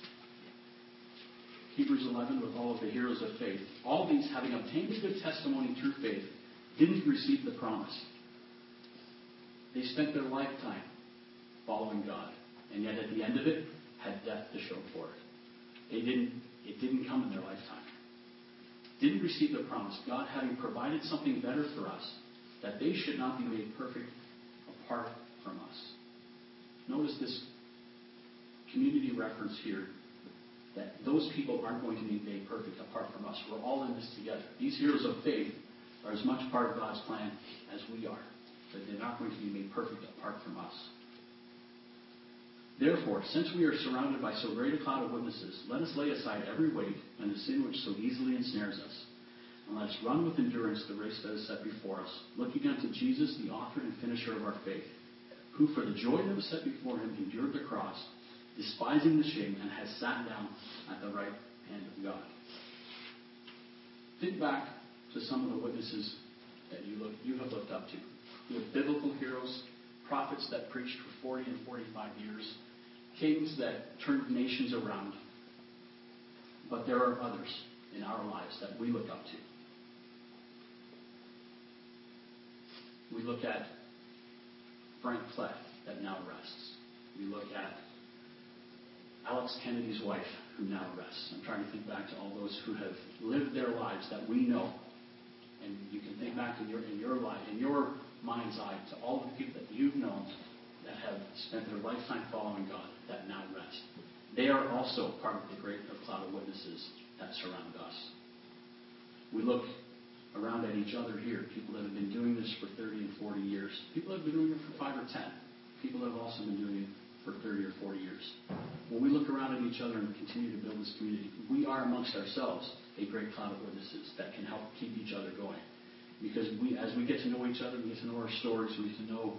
Hebrews eleven with all of the heroes of faith, all these, having obtained a good testimony through faith, didn't receive the promise. They spent their lifetime following God, and yet at the end of it, had death to show for it. They didn't, it didn't come in their lifetime. Didn't receive the promise. God, having provided something better for us, that they should not be made perfect apart from us. Notice this community reference here, that those people aren't going to be made perfect apart from us. We're all in this together. These heroes of faith are as much part of God's plan as we are, but they're not going to be made perfect apart from us. Therefore, since we are surrounded by so great a cloud of witnesses, let us lay aside every weight and the sin which so easily ensnares us, and let us run with endurance the race that is set before us, looking unto Jesus, the author and finisher of our faith, who for the joy that was set before him endured the cross, despising the shame, and has sat down at the right hand of God. Think back to some of the witnesses that you look, you have looked up to. You have biblical heroes, prophets that preached for forty and forty-five years, kings that turned nations around. But there are others in our lives that we look up to. We look at Frank Platt, that now rests. We look at Alex Kennedy's wife, who now rests. I'm trying to think back to all those who have lived their lives that we know. And you can think back in your in your life, in your mind's eye, to all the people that you've known that have spent their lifetime following God that now rest. They are also part of the great cloud of witnesses that surround us. We look around at each other here, people that have been doing this for thirty and forty years. People that have been doing it for five or ten. People that have also been doing it for thirty or forty years. When we look around at each other and continue to build this community, we are amongst ourselves a great cloud of witnesses that can help keep each other going. Because we, as we get to know each other, we get to know our stories, we get to know,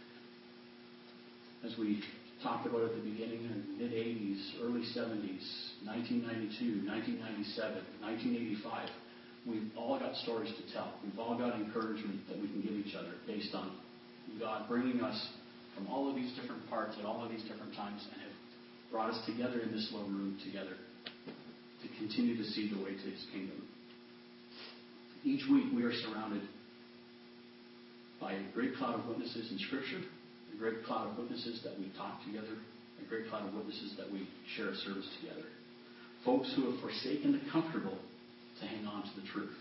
as we talked about at the beginning, in the mid-eighties, early seventies, nineteen ninety-two, nineteen ninety-seven, nineteen eighty-five, we've all got stories to tell. We've all got encouragement that we can give each other based on God bringing us from all of these different parts at all of these different times and have brought us together in this little room together to continue to see the way to his kingdom. Each week we are surrounded by a great cloud of witnesses in Scripture, a great cloud of witnesses that we talk together, a great cloud of witnesses that we share a service together. Folks who have forsaken the comfortable to hang on to the truth.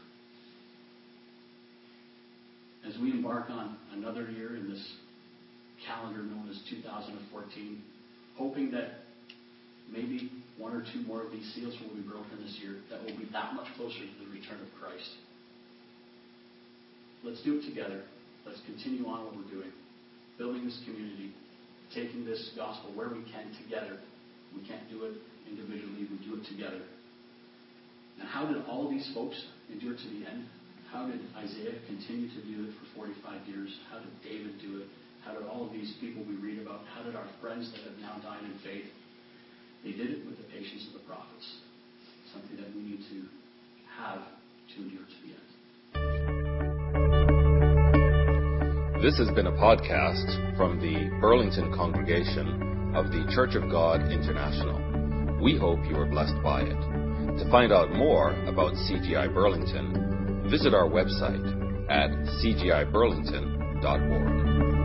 As we embark on another year in this calendar known as two thousand fourteen, hoping that maybe one or two more of these seals will be broken this year, that will be that much closer to the return of Christ. Let's do it together. Let's continue on what we're doing. Building this community, taking this gospel where we can together. We can't do it individually, we do it together. And how did all of these folks endure to the end? How did Isaiah continue to do it for forty-five years? How did David do it? How did all of these people we read about, how did our friends that have now died in faith? They did it with the patience of the prophets. Something that we need to have to endure to the end. This has been a podcast from the Burlington congregation of the Church of God International. We hope you were blessed by it. To find out more about C G I Burlington, visit our website at c g i burlington dot org.